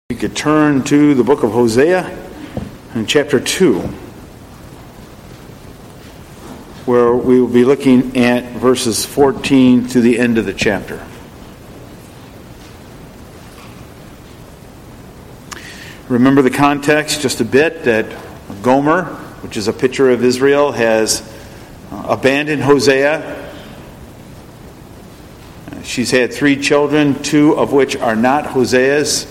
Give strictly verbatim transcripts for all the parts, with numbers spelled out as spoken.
You could turn to the book of Hosea in chapter two, where we will be looking at verses fourteen to the end of the chapter. Remember the context just a bit, that Gomer, which is a picture of Israel, has abandoned Hosea. She's had three children, two of which are not Hosea's.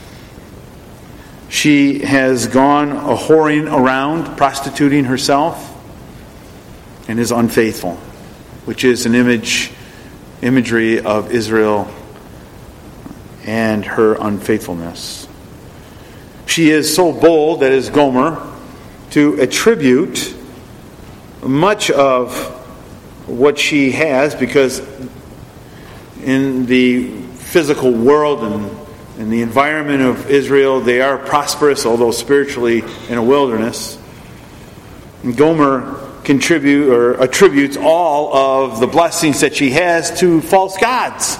She has gone a whoring around, prostituting herself, and is unfaithful, which is an image, imagery of Israel and her unfaithfulness. She is so bold, that is Gomer, to attribute much of what she has, because in the physical world and in the environment of Israel, they are prosperous, although spiritually in a wilderness. And Gomer contribute or attributes all of the blessings that she has to false gods.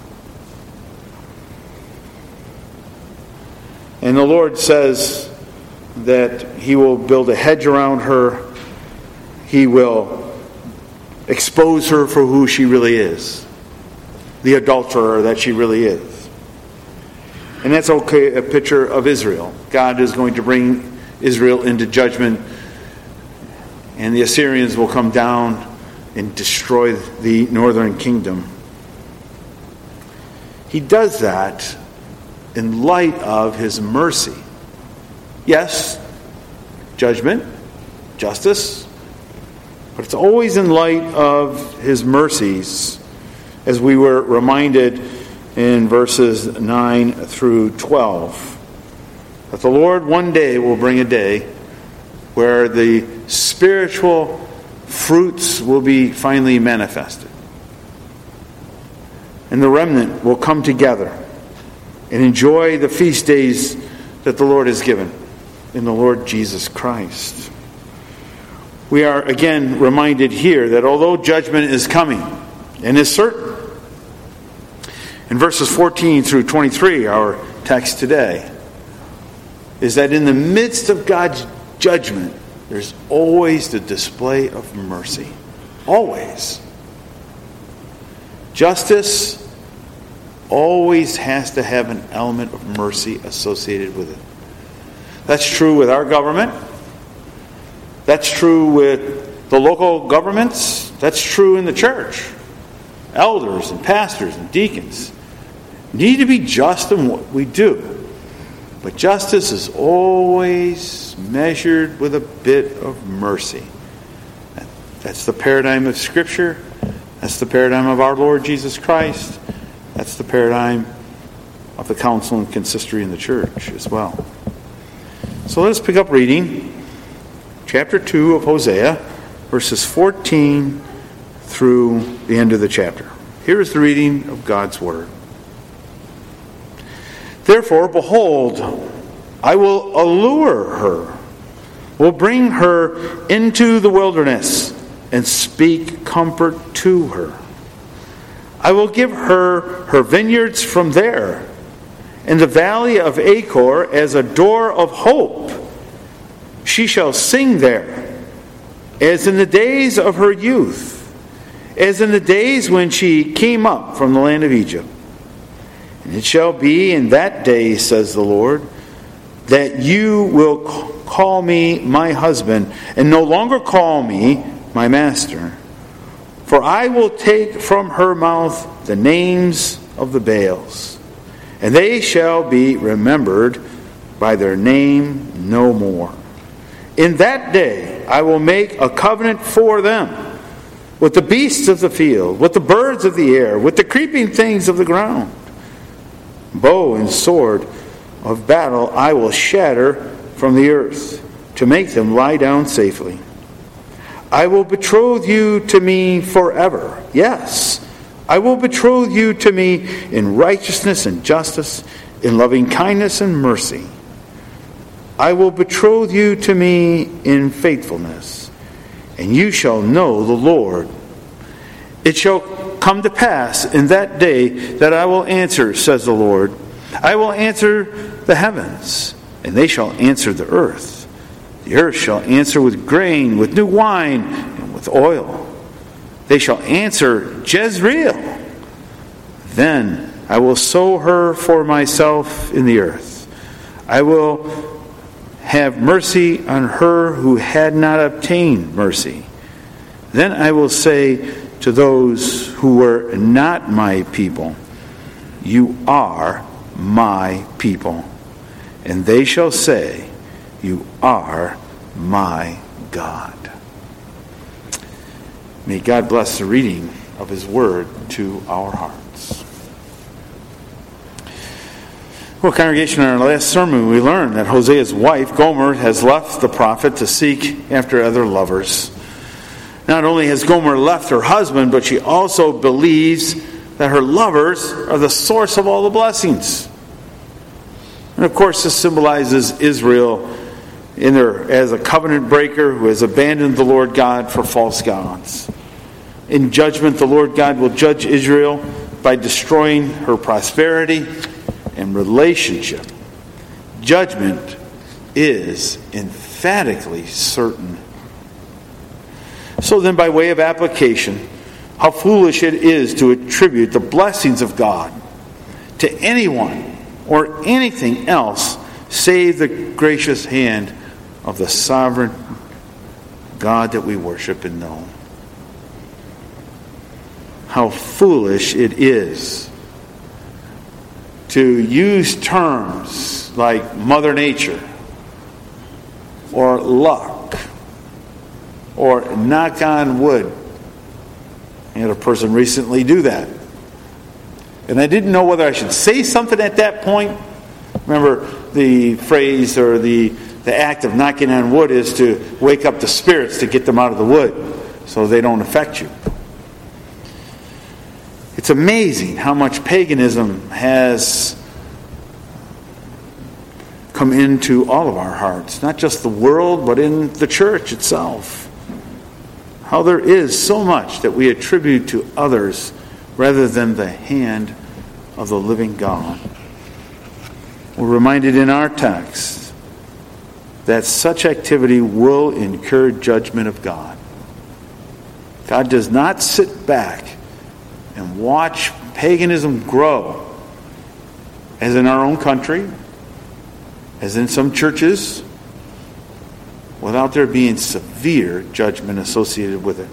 And the Lord says that He will build a hedge around her. He will expose her for who she really is, the adulterer that she really is. And that's okay, a picture of Israel. God is going to bring Israel into judgment, and the Assyrians will come down and destroy the northern kingdom. He does that in light of His mercy. Yes, judgment, justice, but it's always in light of His mercies, as we were reminded in verses nine through twelve, that the Lord one day will bring a day where the spiritual fruits will be finally manifested. And the remnant will come together and enjoy the feast days that the Lord has given in the Lord Jesus Christ. We are again reminded here that although judgment is coming and is certain, in verses fourteen through twenty-three, our text today, is that in the midst of God's judgment, there's always the display of mercy. Always. Justice always has to have an element of mercy associated with it. That's true with our government. That's true with the local governments. That's true in the church. Elders and pastors and deacons need to be just in what we do. But justice is always measured with a bit of mercy. That's the paradigm of Scripture. That's the paradigm of our Lord Jesus Christ. That's the paradigm of the council and consistory in the church as well. So let's pick up reading chapter two of Hosea, verses fourteen through the end of the chapter. Here is the reading of God's Word. Therefore, behold, I will allure her, will bring her into the wilderness, and speak comfort to her. I will give her her vineyards from there, and the valley of Achor as a door of hope. She shall sing there, as in the days of her youth, as in the days when she came up from the land of Egypt. And it shall be in that day, says the Lord, that you will call me my husband, and no longer call me my master. For I will take from her mouth the names of the Baals, and they shall be remembered by their name no more. In that day I will make a covenant for them, with the beasts of the field, with the birds of the air, with the creeping things of the ground. Bow and sword of battle I will shatter from the earth, to make them lie down safely. I will betroth you to me forever. Yes, I will betroth you to me in righteousness and justice, in loving kindness and mercy. I will betroth you to me in faithfulness, and you shall know the Lord. It shall come to pass in that day that I will answer, says the Lord. I will answer the heavens, and they shall answer the earth. The earth shall answer with grain, with new wine, and with oil. They shall answer Jezreel. Then I will sow her for myself in the earth. I will have mercy on her who had not obtained mercy. Then I will say to those who were not my people, you are my people. And they shall say, you are my God. May God bless the reading of His Word to our hearts. Well, congregation, in our last sermon we learned that Hosea's wife, Gomer, has left the prophet to seek after other lovers. Not only has Gomer left her husband, but she also believes that her lovers are the source of all the blessings. And of course, this symbolizes Israel in their, as a covenant breaker who has abandoned the Lord God for false gods. In judgment, the Lord God will judge Israel by destroying her prosperity and relationship. Judgment is emphatically certain. So then, by way of application, how foolish it is to attribute the blessings of God to anyone or anything else save the gracious hand of the sovereign God that we worship and know. How foolish it is to use terms like Mother Nature or luck or knock on wood. I had a person recently do that. And I didn't know whether I should say something at that point. Remember, the phrase or the, the act of knocking on wood is to wake up the spirits to get them out of the wood so they don't affect you. It's amazing how much paganism has come into all of our hearts. Not just the world, but in the church itself. How there is so much that we attribute to others rather than the hand of the living God. We're reminded in our text that such activity will incur judgment of God. God does not sit back and watch paganism grow, as in our own country, as in some churches, without there being severe judgment associated with it.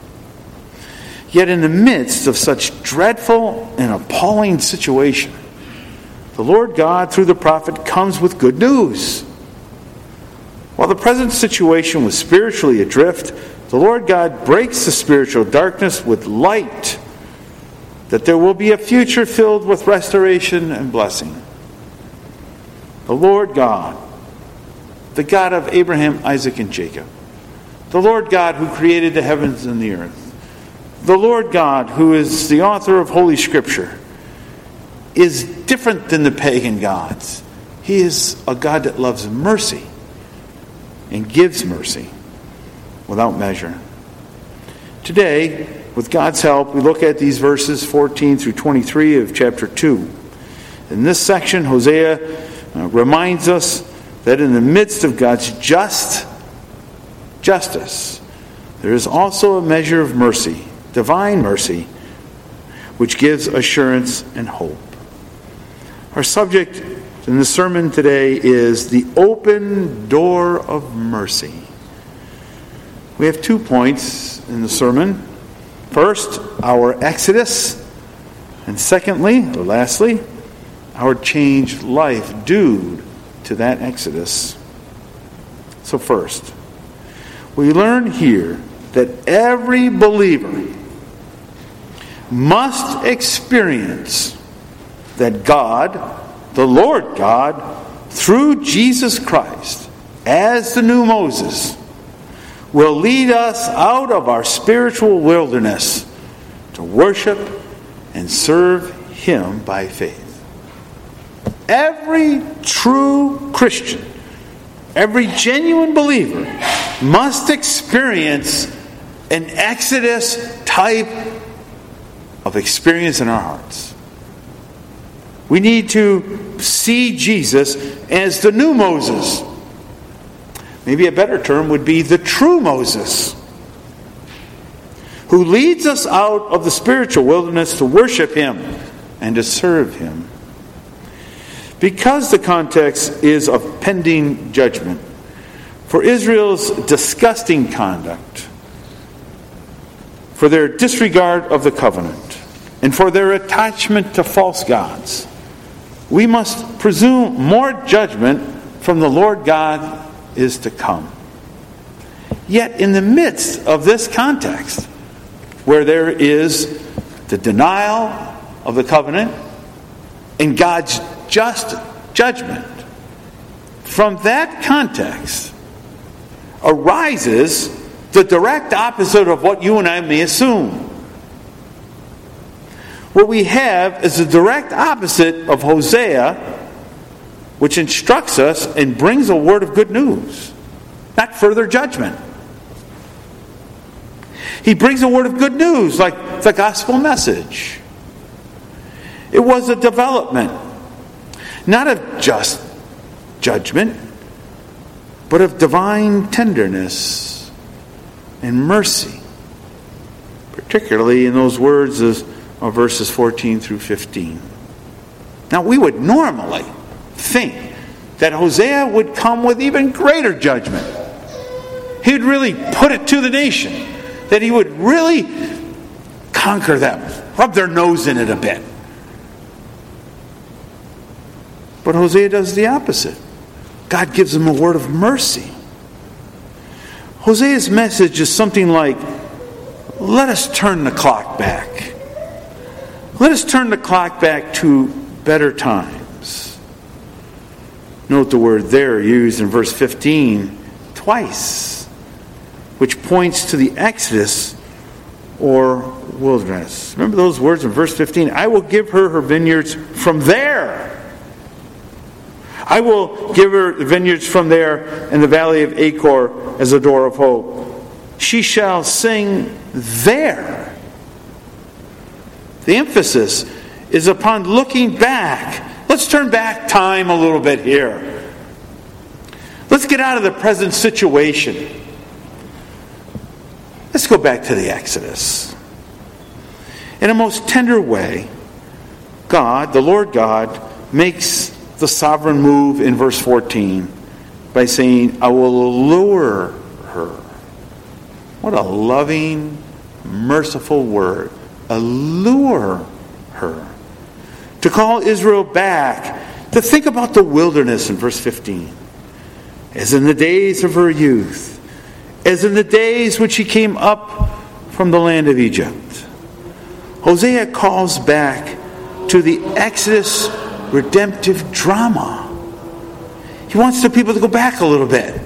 Yet in the midst of such dreadful and appalling situation, the Lord God, through the prophet, comes with good news. While the present situation was spiritually adrift, the Lord God breaks the spiritual darkness with light, that there will be a future filled with restoration and blessing. The Lord God, the God of Abraham, Isaac, and Jacob, the Lord God who created the heavens and the earth, the Lord God who is the author of Holy Scripture, is different than the pagan gods. He is a God that loves mercy and gives mercy without measure. Today, with God's help, we look at these verses fourteen through twenty-three of chapter two. In this section, Hosea uh, reminds us that in the midst of God's just justice, there is also a measure of mercy, divine mercy, which gives assurance and hope. Our subject in the sermon today is the open door of mercy. We have two points in the sermon. First, our exodus, and secondly, or lastly, our changed life due to that exodus. So first, we learn here that every believer must experience that God, the Lord God, through Jesus Christ, as the new Moses, will lead us out of our spiritual wilderness to worship and serve Him by faith. Every true Christian, every genuine believer must experience an Exodus type of experience in our hearts. We need to see Jesus as the new Moses. Maybe a better term would be the true Moses, who leads us out of the spiritual wilderness to worship Him and to serve Him. Because the context is of pending judgment for Israel's disgusting conduct, for their disregard of the covenant, and for their attachment to false gods, we must presume more judgment from the Lord God is to come. Yet in the midst of this context, where there is the denial of the covenant and God's just judgment, from that context arises the direct opposite of what you and I may assume. What we have is the direct opposite of Hosea, which instructs us and brings a word of good news, not further judgment. He brings a word of good news, like the gospel message. It was a development, not of just judgment, but of divine tenderness and mercy, particularly in those words of verses fourteen through fifteen. Now, we would normally think that Hosea would come with even greater judgment. He'd really put it to the nation, that he would really conquer them, rub their nose in it a bit. But Hosea does the opposite. God gives him a word of mercy. Hosea's message is something like, let us turn the clock back. Let us turn the clock back to better times. Note the word there used in verse fifteen twice, which points to the Exodus or wilderness. Remember those words in verse fifteen? I will give her her vineyards from there. I will give her the vineyards from there in the valley of Achor as a door of hope. She shall sing there. The emphasis is upon looking back. Let's turn back time a little bit here. Let's get out of the present situation. Let's go back to the Exodus. In a most tender way, God, the Lord God, makes the sovereign move in verse fourteen by saying, I will allure her. What a loving, merciful word. Allure her. To call Israel back, to think about the wilderness in verse fifteen. As in the days of her youth, as in the days when she came up from the land of Egypt. Hosea calls back to the Exodus redemptive drama. He wants the people to go back a little bit.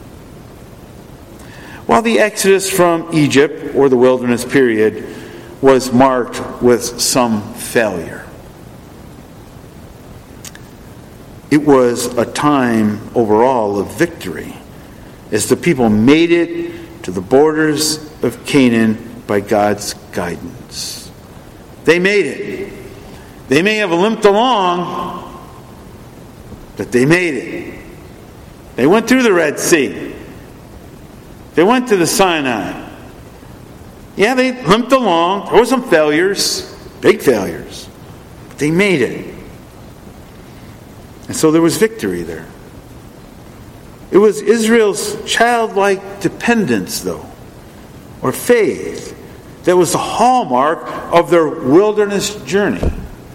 While the Exodus from Egypt, or the wilderness period, was marked with some failure, it was a time overall of victory as the people made it to the borders of Canaan by God's guidance. They made it. They may have limped along, but they made it. They went through the Red Sea. They went to the Sinai. Yeah, they limped along. There were some failures, big failures, but they made it. And so there was victory there. It was Israel's childlike dependence, though, or faith, that was the hallmark of their wilderness journey.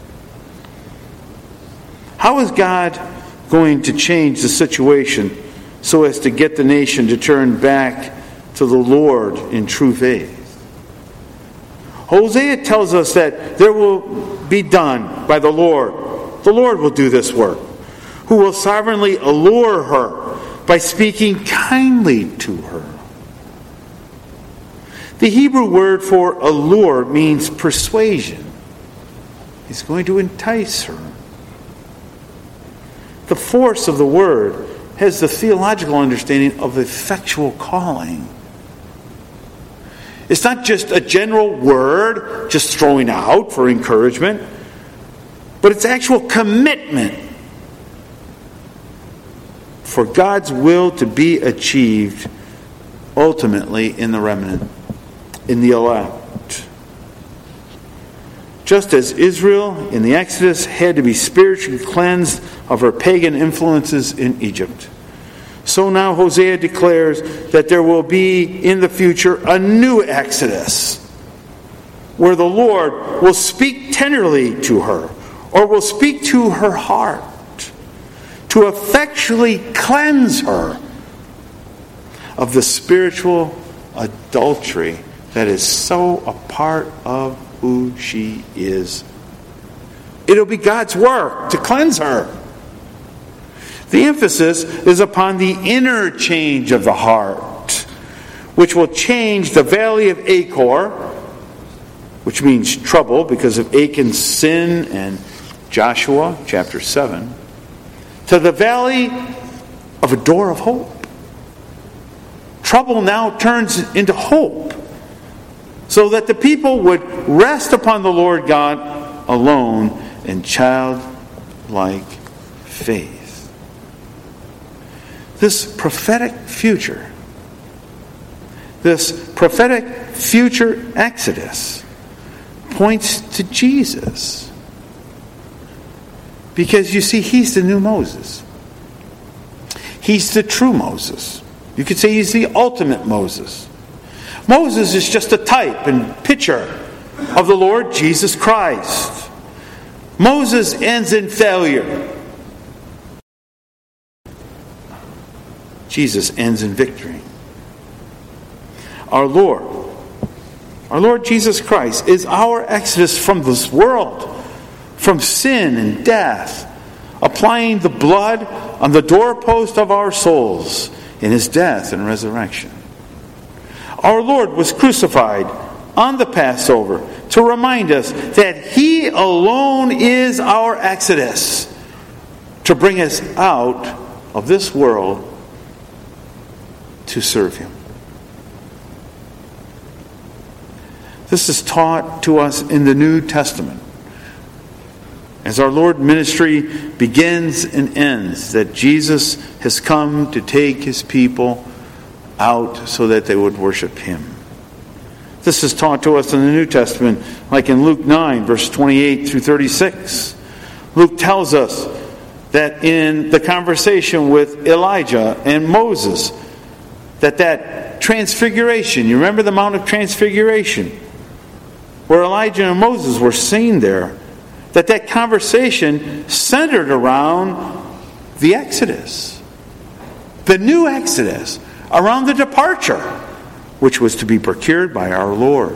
How is God going to change the situation so as to get the nation to turn back to the Lord in true faith? Hosea tells us that there will be done by the Lord. The Lord will do this work, who will sovereignly allure her by speaking kindly to her. The Hebrew word for allure means persuasion. He's going to entice her. The force of the word has the theological understanding of effectual calling. It's not just a general word, just throwing out for encouragement, but it's actual commitment for God's will to be achieved ultimately in the remnant, in the elect. Just as Israel in the Exodus had to be spiritually cleansed of her pagan influences in Egypt, so now Hosea declares that there will be in the future a new Exodus, where the Lord will speak tenderly to her, or will speak to her heart, to effectually cleanse her of the spiritual adultery that is so a part of who she is. It'll be God's work to cleanse her. The emphasis is upon the inner change of the heart, which will change the valley of Achor, which means trouble because of Achan's sin and Joshua chapter seven, to the valley of a door of hope. Trouble now turns into hope, so that the people would rest upon the Lord God alone in childlike faith. This prophetic future, this prophetic future Exodus points to Jesus. Because you see, he's the new Moses. He's the true Moses. You could say he's the ultimate Moses. Moses is just a type and picture of the Lord Jesus Christ. Moses ends in failure. Jesus ends in victory. Our Lord, our Lord Jesus Christ, is our exodus from this world, from sin and death, applying the blood on the doorpost of our souls in his death and resurrection. Our Lord was crucified on the Passover to remind us that he alone is our exodus, to bring us out of this world to serve him. This is taught to us in the New Testament, as our Lord's ministry begins and ends, that Jesus has come to take his people out so that they would worship him. This is taught to us in the New Testament, like in Luke nine, verse twenty-eight through thirty-six. Luke tells us that in the conversation with Elijah and Moses, that that transfiguration, you remember the Mount of Transfiguration, where Elijah and Moses were seen there, that that conversation centered around the Exodus, the new Exodus, around the departure, which was to be procured by our Lord.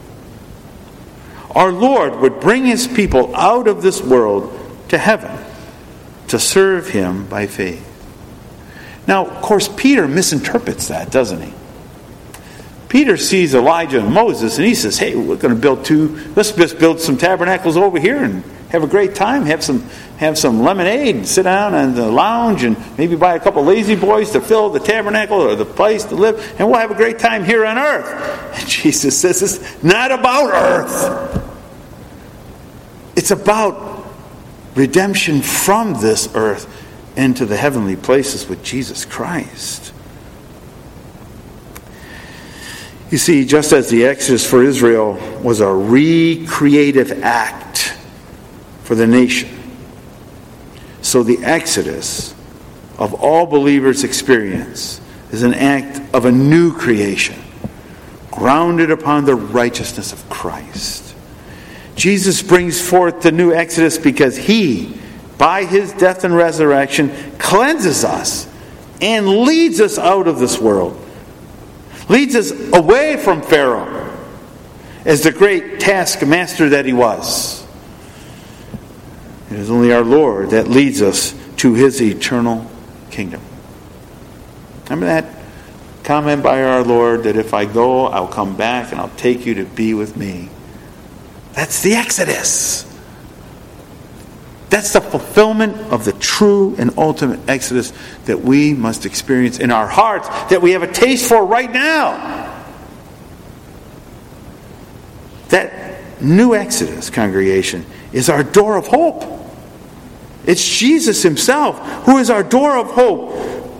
Our Lord would bring his people out of this world to heaven to serve him by faith. Now, of course, Peter misinterprets that, doesn't he? Peter sees Elijah and Moses, and he says, hey, we're going to build two, let's just build some tabernacles over here and have a great time, have some have some lemonade, and sit down in the lounge, and maybe buy a couple lazy boys to fill the tabernacle or the place to live, and we'll have a great time here on earth. And Jesus says, it's not about earth. It's about redemption from this earth into the heavenly places with Jesus Christ. You see, just as the Exodus for Israel was a recreative act for the nation, so the Exodus of all believers' experience is an act of a new creation, grounded upon the righteousness of Christ. Jesus brings forth the new Exodus because he, by his death and resurrection, cleanses us and leads us out of this world. Leads us away from Pharaoh as the great taskmaster that he was. It is only our Lord that leads us to his eternal kingdom. Remember that comment by our Lord that if I go, I'll come back and I'll take you to be with me. That's the Exodus. That's the fulfillment of the true and ultimate Exodus that we must experience in our hearts, that we have a taste for right now. That new Exodus, congregation, is our door of hope. It's Jesus himself who is our door of hope,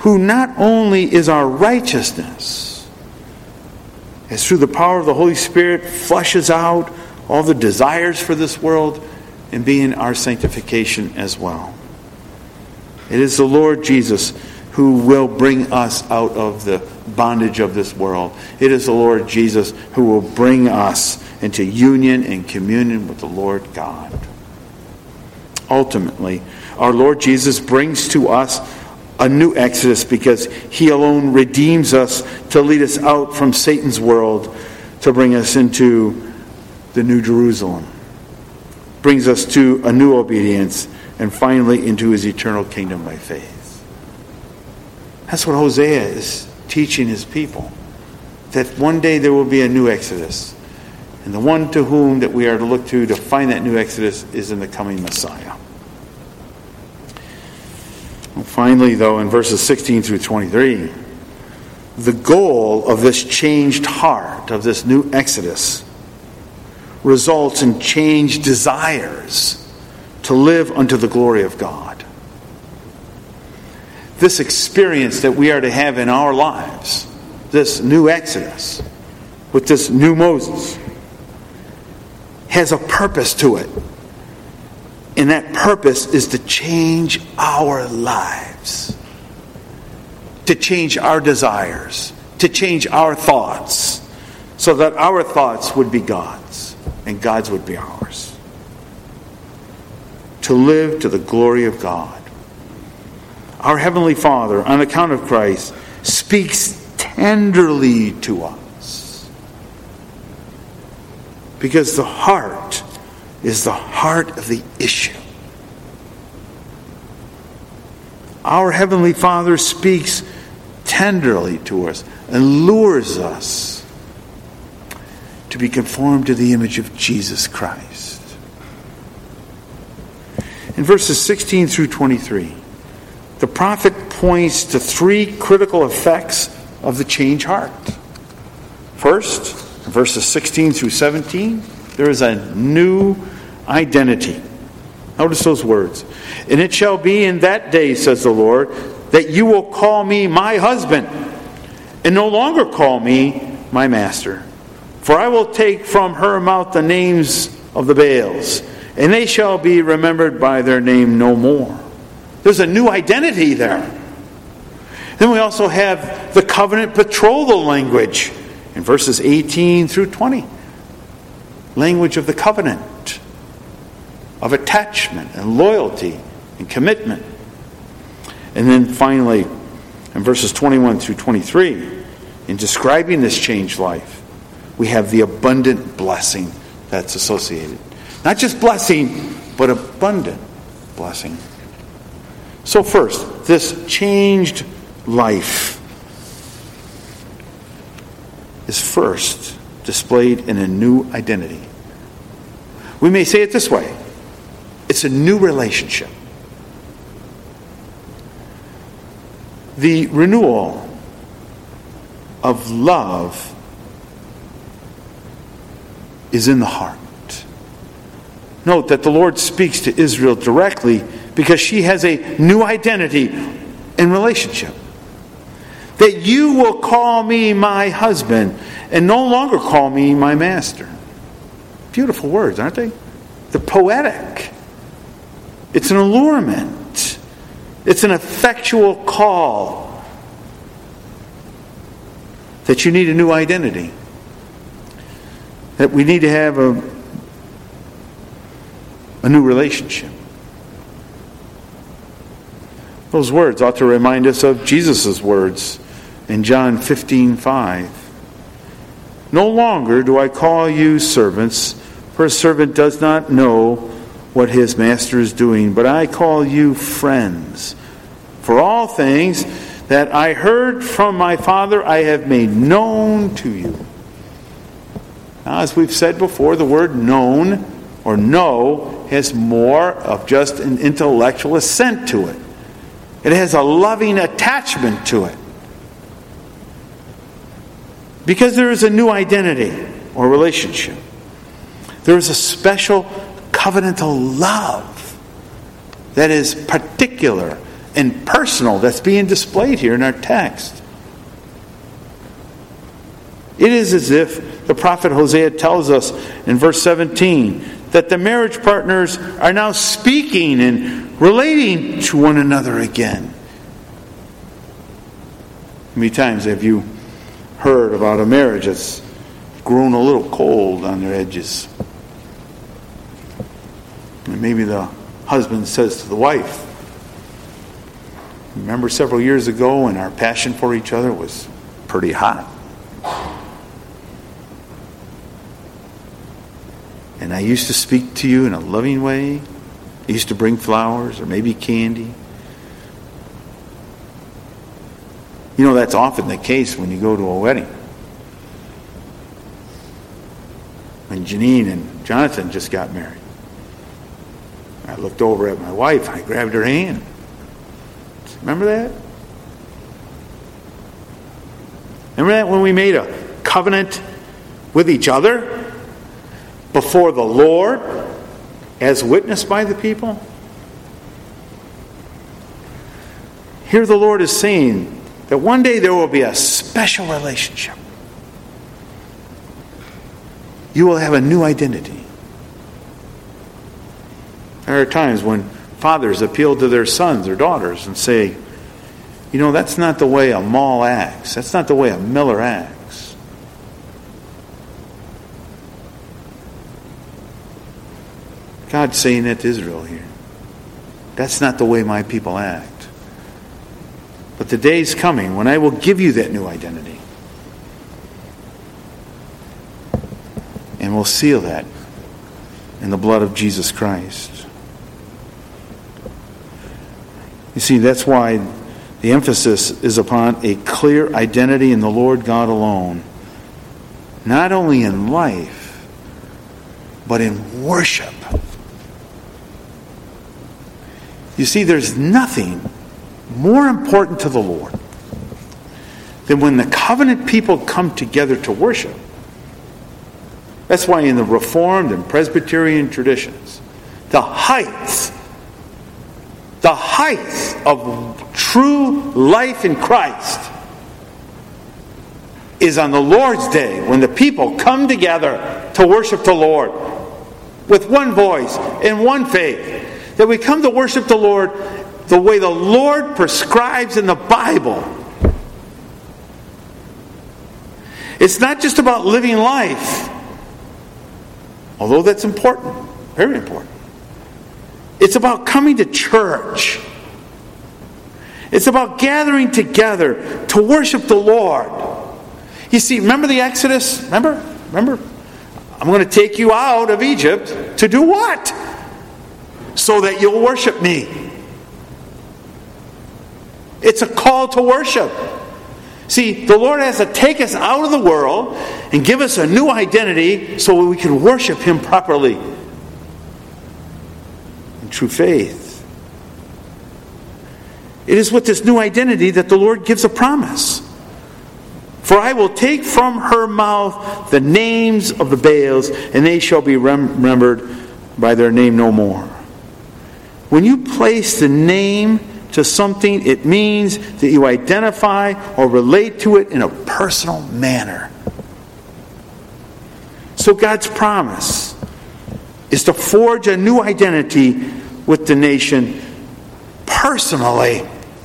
who not only is our righteousness, as through the power of the Holy Spirit flushes out all the desires for this world, and being our sanctification as well. It is the Lord Jesus who will bring us out of the bondage of this world. It is the Lord Jesus who will bring us into union and communion with the Lord God. Ultimately, our Lord Jesus brings to us a new exodus because He alone redeems us to lead us out from Satan's world, to bring us into the New Jerusalem, brings us to a new obedience, and finally into His eternal kingdom by faith. That's what Hosea is teaching his people, that one day there will be a new exodus, and the one to whom that we are to look to to find that new exodus is in the coming Messiah. And finally, though, in verses sixteen through twenty-three, the goal of this changed heart, of this new exodus, results in changed desires to live unto the glory of God. This experience that we are to have in our lives, this new exodus, with this new Moses, has a purpose to it. And that purpose is to change our lives, to change our desires, to change our thoughts, so that our thoughts would be God's and God's would be ours. To live to the glory of God. Our Heavenly Father, on account of Christ, speaks tenderly to us. Because the heart is the heart of the issue. Our Heavenly Father speaks tenderly to us and lures us to be conformed to the image of Jesus Christ. In verses sixteen through twenty-three, the prophet points to three critical effects of the changed heart. First, in verses sixteen through seventeen, there is a new identity. Notice those words. And it shall be in that day, says the Lord, that you will call me my husband, and no longer call me my master. For I will take from her mouth the names of the Baals, and they shall be remembered by their name no more. There's a new identity there. Then we also have the covenant betrothal language in verses eighteen through twenty. Language of the covenant, of attachment and loyalty and commitment. And then finally, in verses twenty-one through twenty-three, in describing this changed life, we have the abundant blessing that's associated. Not just blessing, but abundant blessing. So first, this changed life is first displayed in a new identity. We may say it this way. It's a new relationship. The renewal of love is in the heart. Note that the Lord speaks to Israel directly because she has a new identity in relationship. That you will call me my husband and no longer call me my master. Beautiful words, aren't they? They're poetic. It's an allurement. It's an effectual call that you need a new identity. That we need to have a, a new relationship. Those words ought to remind us of Jesus' words in John fifteen five. No longer do I call you servants, for a servant does not know what his master is doing, but I call you friends. For all things that I heard from my Father I have made known to you. Now, as we've said before, the word known or know has more of just an intellectual assent to it. It has a loving attachment to it. Because there is a new identity or relationship. There is a special covenantal love that is particular and personal that's being displayed here in our text. It is as if the prophet Hosea tells us in verse seventeen that the marriage partners are now speaking and relating to one another again. How many times have you heard about a marriage that's grown a little cold on their edges? And maybe the husband says to the wife, remember several years ago when our passion for each other was pretty hot? And I used to speak to you in a loving way. I used to bring flowers or maybe candy. You know, that's often the case when you go to a wedding. When Janine and Jonathan just got married, I looked over at my wife. I grabbed her hand. Remember that? Remember that when we made a covenant with each other before the Lord as witnessed by the people? Here the Lord is saying that one day there will be a special relationship. You will have a new identity. There are times when fathers appeal to their sons or daughters and say, you know, that's not the way a Maul acts. That's not the way a Miller acts. God's saying that to Israel here. That's not the way my people act. But the day's coming when I will give you that new identity. And we'll seal that in the blood of Jesus Christ. You see, that's why the emphasis is upon a clear identity in the Lord God alone. Not only in life, but in worship. You see, there's nothing more important to the Lord than when the covenant people come together to worship. That's why in the Reformed and Presbyterian traditions, the height, the height of true life in Christ is on the Lord's Day when the people come together to worship the Lord with one voice and one faith. That we come to worship the Lord the way the Lord prescribes in the Bible. It's not just about living life, although that's important, very important. It's about coming to church. It's about gathering together to worship the Lord. You see, remember the Exodus? Remember? Remember? I'm going to take you out of Egypt to do what? So that you'll worship me. It's a call to worship. See, the Lord has to take us out of the world and give us a new identity so we can worship Him properly in true faith. It is with this new identity that the Lord gives a promise. For I will take from her mouth the names of the Baals, and they shall be remembered by their name no more. When you place the name to something, it means that you identify or relate to it in a personal manner. So God's promise is to forge a new identity with the nation personally,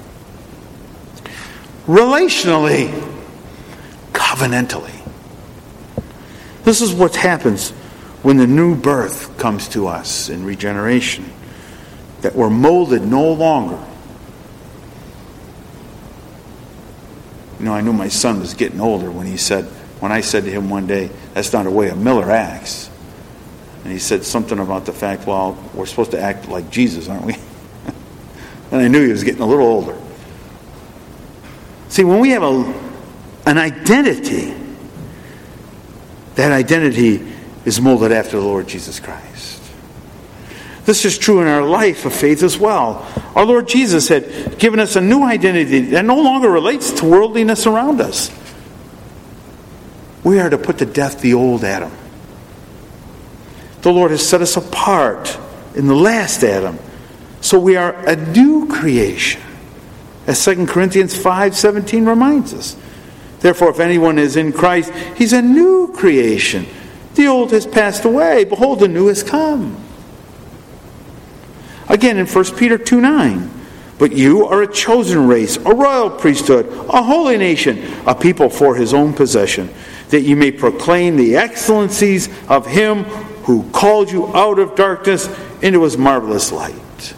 relationally, covenantally. This is what happens when the new birth comes to us in regeneration. That we're molded no longer. You know, I knew my son was getting older when he said, when I said to him one day, that's not a way a Miller acts. And he said something about the fact, well, we're supposed to act like Jesus, aren't we? And I knew he was getting a little older. See, when we have a, an identity, that identity is molded after the Lord Jesus Christ. This is true in our life of faith as well. Our Lord Jesus had given us a new identity that no longer relates to worldliness around us. We are to put to death the old Adam. The Lord has set us apart in the last Adam. So we are a new creation. As Second Corinthians five seventeen reminds us. Therefore, if anyone is in Christ, he's a new creation. The old has passed away. Behold, the new has come. Again, in First Peter two nine, but you are a chosen race, a royal priesthood, a holy nation, a people for his own possession, that you may proclaim the excellencies of him who called you out of darkness into his marvelous light.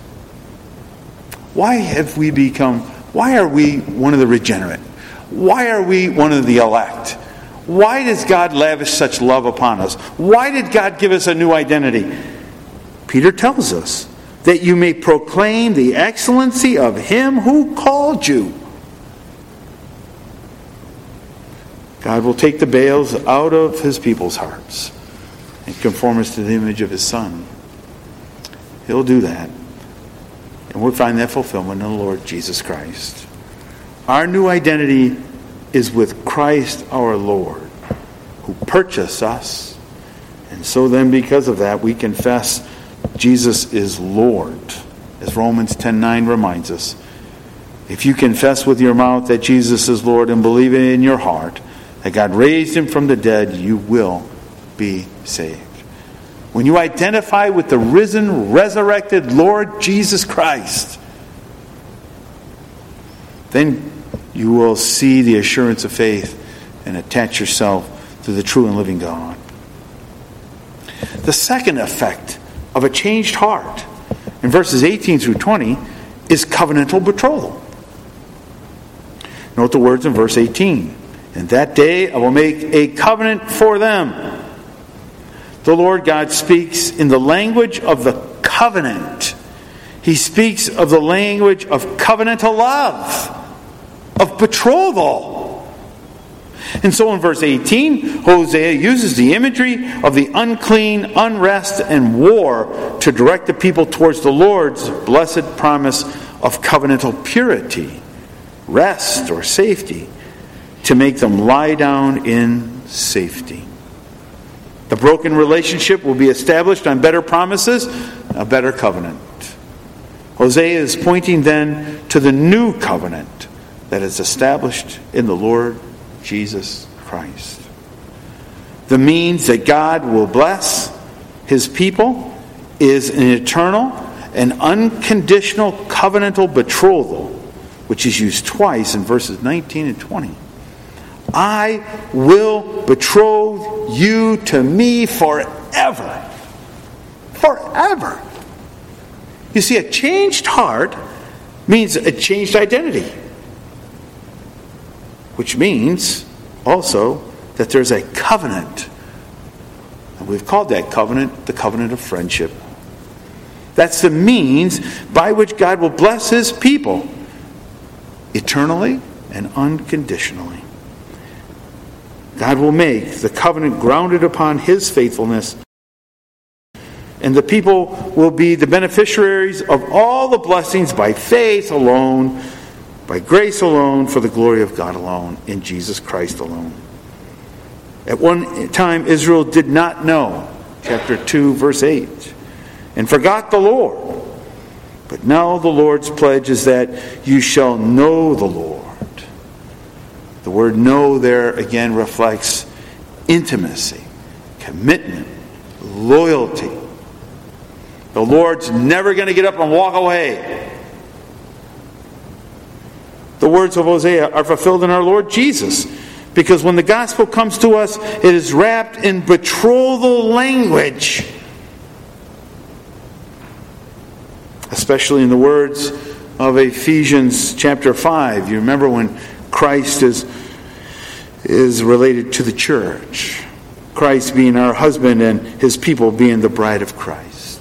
Why have we become, why are we one of the regenerate? Why are we one of the elect? Why does God lavish such love upon us? Why did God give us a new identity? Peter tells us that you may proclaim the excellency of him who called you. God will take the bales out of his people's hearts and conform us to the image of his Son. He'll do that. And we'll find that fulfillment in the Lord Jesus Christ. Our new identity is with Christ our Lord, who purchased us. And so then, because of that, we confess Jesus is Lord. As Romans ten nine reminds us, if you confess with your mouth that Jesus is Lord and believe in your heart that God raised him from the dead, you will be saved. When you identify with the risen, resurrected Lord Jesus Christ, then you will see the assurance of faith and attach yourself to the true and living God. The second effect of a changed heart, in verses eighteen through twenty, is covenantal betrothal. Note the words in verse eighteen. "In that day I will make a covenant for them." The Lord God speaks in the language of the covenant. He speaks of the language of covenantal love, of betrothal. And so in verse eighteen, Hosea uses the imagery of the unclean, unrest, and war to direct the people towards the Lord's blessed promise of covenantal purity, rest, or safety, to make them lie down in safety. The broken relationship will be established on better promises, a better covenant. Hosea is pointing then to the new covenant that is established in the Lord Jesus Christ. The means that God will bless his people is an eternal and unconditional covenantal betrothal, which is used twice in verses nineteen and twenty. I will betroth you to me forever. Forever. You see, a changed heart means a changed identity, which means also that there's a covenant. And we've called that covenant the covenant of friendship. That's the means by which God will bless his people eternally and unconditionally. God will make the covenant grounded upon his faithfulness, and the people will be the beneficiaries of all the blessings by faith alone, by grace alone, for the glory of God alone, in Jesus Christ alone. At one time, Israel did not know, chapter two, verse eight, and forgot the Lord. But now the Lord's pledge is that you shall know the Lord. The word know there again reflects intimacy, commitment, loyalty. The Lord's never going to get up and walk away. The words of Hosea are fulfilled in our Lord Jesus, because when the gospel comes to us, it is wrapped in betrothal language. Especially in the words of Ephesians chapter five. You remember when Christ is, is related to the church. Christ being our husband and his people being the bride of Christ.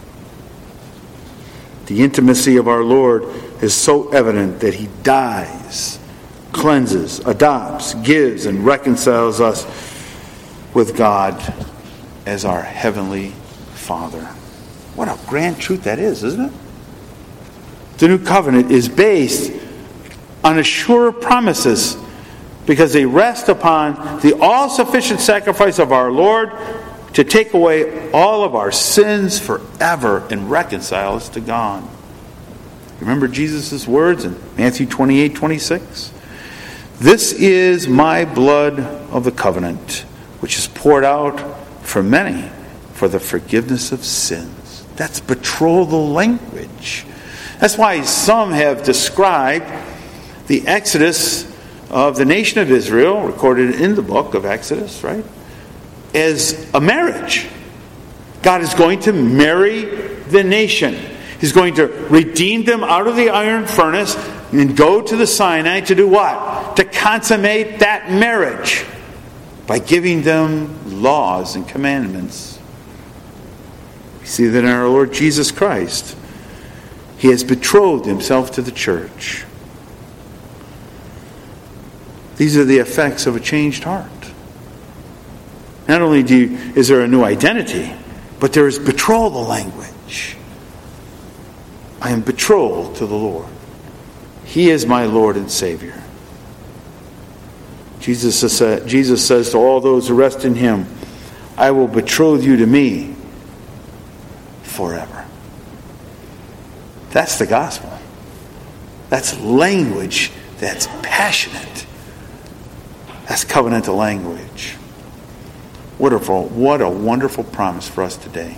The intimacy of our Lord is so evident that he dies, cleanses, adopts, gives, and reconciles us with God as our heavenly Father. What a grand truth that is, isn't it? The new covenant is based on assured promises because they rest upon the all-sufficient sacrifice of our Lord to take away all of our sins forever and reconcile us to God. Remember Jesus' words in Matthew twenty-eight twenty-six? This is my blood of the covenant, which is poured out for many for the forgiveness of sins. That's betrothal language. That's why some have described the Exodus of the nation of Israel, recorded in the book of Exodus, right, as a marriage. God is going to marry the nation. He's going to redeem them out of the iron furnace and go to the Sinai to do what? To consummate that marriage by giving them laws and commandments. We see that in our Lord Jesus Christ, He has betrothed Himself to the church. These are the effects of a changed heart. Not only do you, is there a new identity, but there is betrothal language. I am betrothed to the Lord. He is my Lord and Savior. Jesus says, Jesus says to all those who rest in Him, I will betroth you to me forever. That's the gospel. That's language that's passionate. That's covenantal language. Wonderful, what a wonderful promise for us today.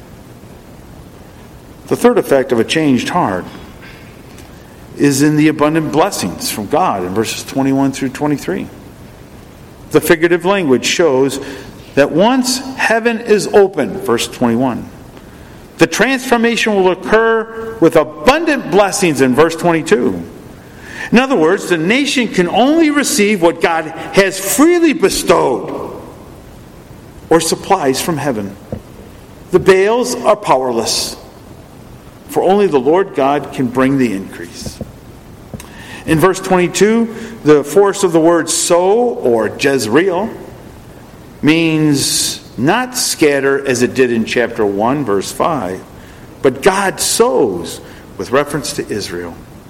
The third effect of a changed heart is in the abundant blessings from God in verses twenty-one through twenty-three. The figurative language shows that once heaven is open, verse twenty-one, the transformation will occur with abundant blessings in verse twenty-two. In other words, the nation can only receive what God has freely bestowed or supplies from heaven. The Baals are powerless, for only the Lord God can bring the increase. In verse twenty-two, the force of the word sow, or Jezreel, means not scatter as it did in chapter one, verse five, but God sows, with reference to Israel.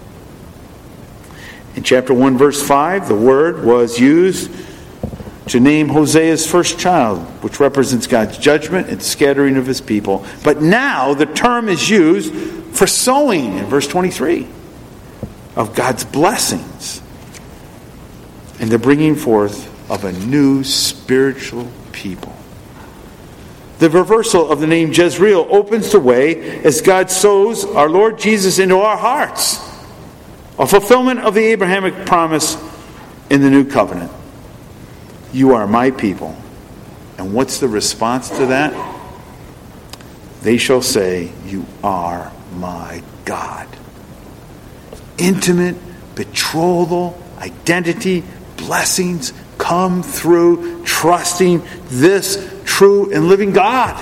In chapter one, verse five, the word was used to name Hosea's first child, which represents God's judgment and scattering of His people. But now the term is used for sowing in verse twenty-three of God's blessings and the bringing forth of a new spiritual people. The reversal of the name Jezreel opens the way as God sows our Lord Jesus into our hearts, a fulfillment of the Abrahamic promise in the new covenant. You are my people. And what's the response to that? They shall say, you are my God. Intimate, betrothal, identity, blessings come through trusting this true and living God.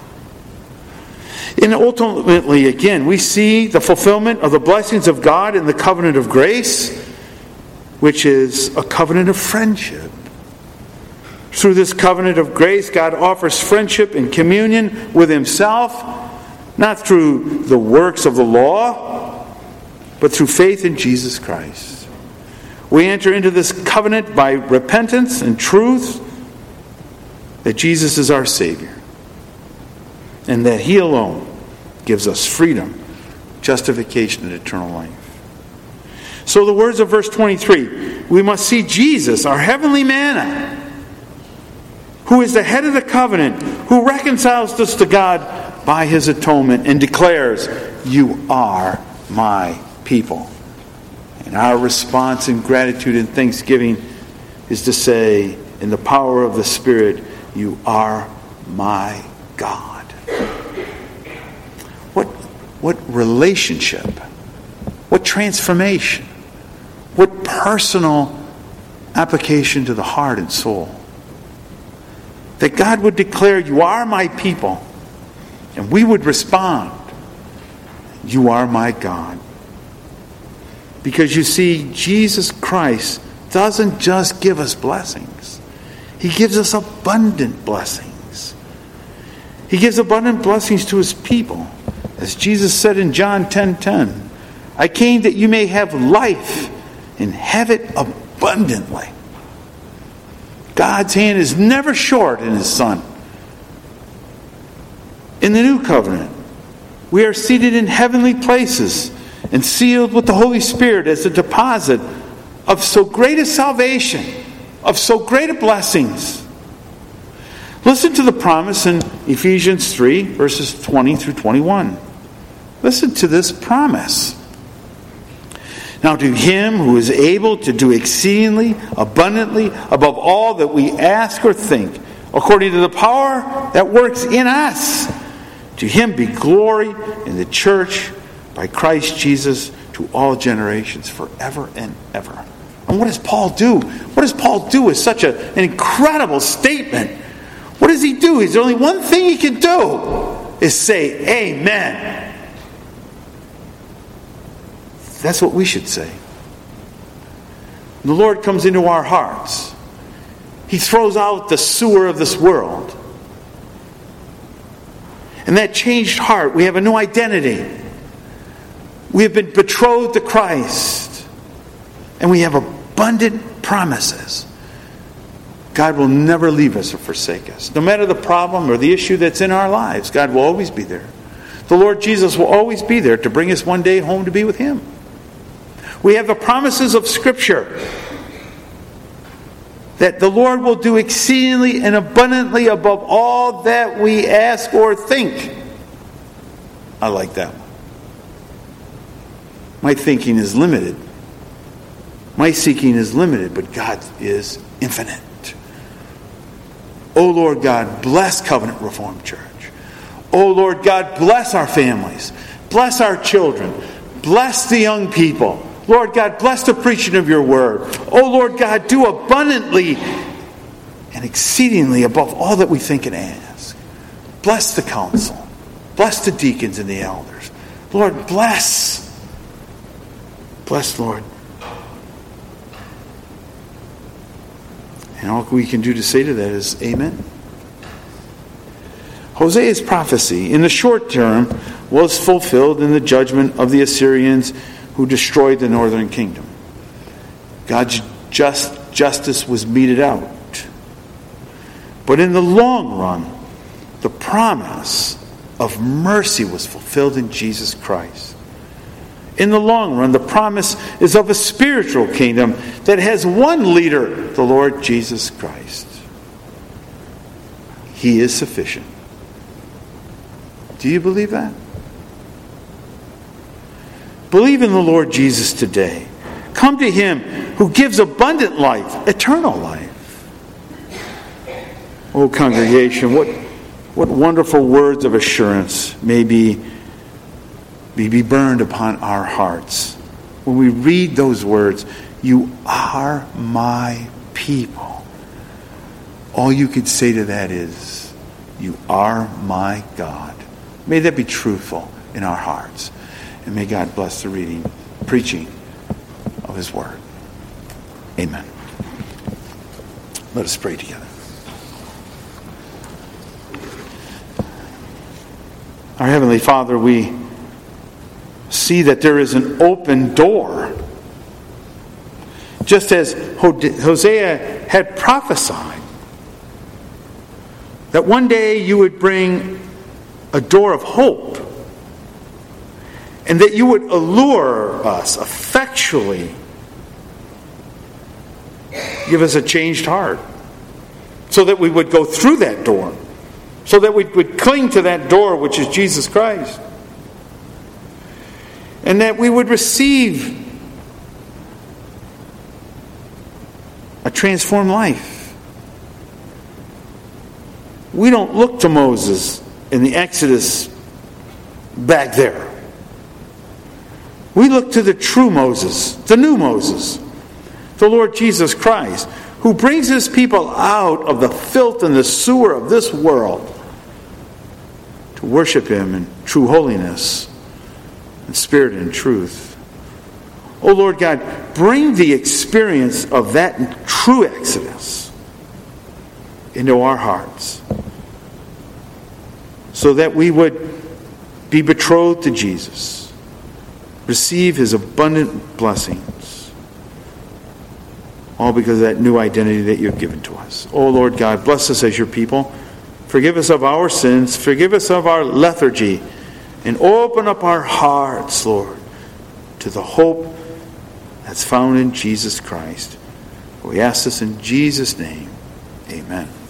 And ultimately, again, we see the fulfillment of the blessings of God in the covenant of grace, which is a covenant of friendship. Through this covenant of grace, God offers friendship and communion with Himself, not through the works of the law, but through faith in Jesus Christ. We enter into this covenant by repentance and truth that Jesus is our Savior, and that He alone gives us freedom, justification, and eternal life. So the words of verse twenty-three, we must see Jesus, our heavenly manna, who is the head of the covenant, who reconciles us to God by His atonement and declares, you are my people. And our response in gratitude and thanksgiving is to say, in the power of the Spirit, you are my God. What, what relationship, what transformation, what personal application to the heart and soul. That God would declare, you are my people. And we would respond, you are my God. Because you see, Jesus Christ doesn't just give us blessings. He gives us abundant blessings. He gives abundant blessings to His people. As Jesus said in John ten ten, I came that you may have life and have it abundantly. God's hand is never short in His Son. In the new covenant, we are seated in heavenly places and sealed with the Holy Spirit as a deposit of so great a salvation, of so great a blessings. Listen to the promise in Ephesians three, verses twenty through twenty-one. Listen to this promise. Now to him who is able to do exceedingly, abundantly, above all that we ask or think, according to the power that works in us, to him be glory in the church by Christ Jesus to all generations forever and ever. And what does Paul do? What does Paul do with such a, an incredible statement? What does he do? There's only one thing he can do, is say, Amen. That's what we should say. The Lord comes into our hearts. He throws out the sewer of this world. And that changed heart, we have a new identity. We have been betrothed to Christ. And we have abundant promises. God will never leave us or forsake us. No matter the problem or the issue that's in our lives, God will always be there. The Lord Jesus will always be there to bring us one day home to be with Him. We have the promises of Scripture that the Lord will do exceedingly and abundantly above all that we ask or think. I like that one. My thinking is limited. My seeking is limited, but God is infinite. Oh Lord God, bless Covenant Reformed Church. Oh Lord God, bless our families. Bless our children. Bless the young people. Lord God, bless the preaching of your word. Oh Lord God, do abundantly and exceedingly above all that we think and ask. Bless the council. Bless the deacons and the elders. Lord, bless. Bless, Lord. And all we can do to say to that is amen. Hosea's prophecy in the short term was fulfilled in the judgment of the Assyrians who destroyed the northern kingdom. God's just justice was meted out. But in the long run, the promise of mercy was fulfilled in Jesus Christ. In the long run, the promise is of a spiritual kingdom that has one leader, the Lord Jesus Christ. He is sufficient. Do you believe that? Believe in the Lord Jesus today. Come to Him who gives abundant life, eternal life. Oh, congregation, what, what wonderful words of assurance may be, may be burned upon our hearts. When we read those words, you are my people. All you could say to that is, you are my God. May that be truthful in our hearts. And may God bless the reading, preaching of His Word. Amen. Let us pray together. Our Heavenly Father, we see that there is an open door. Just as Hosea had prophesied, that one day you would bring a door of hope, and that you would allure us effectually, give us a changed heart, so that we would go through that door, so that we would cling to that door which is Jesus Christ, and that we would receive a transformed life. We don't look to Moses in the Exodus back there. We look to the true Moses, the new Moses, the Lord Jesus Christ, who brings His people out of the filth and the sewer of this world to worship Him in true holiness, in spirit and truth. Oh Lord God, bring the experience of that true Exodus into our hearts, so that we would be betrothed to Jesus, receive His abundant blessings, all because of that new identity that You've given to us. Oh Lord God, bless us as Your people. Forgive us of our sins. Forgive us of our lethargy. And open up our hearts, Lord, to the hope that's found in Jesus Christ. We ask this in Jesus' name. Amen.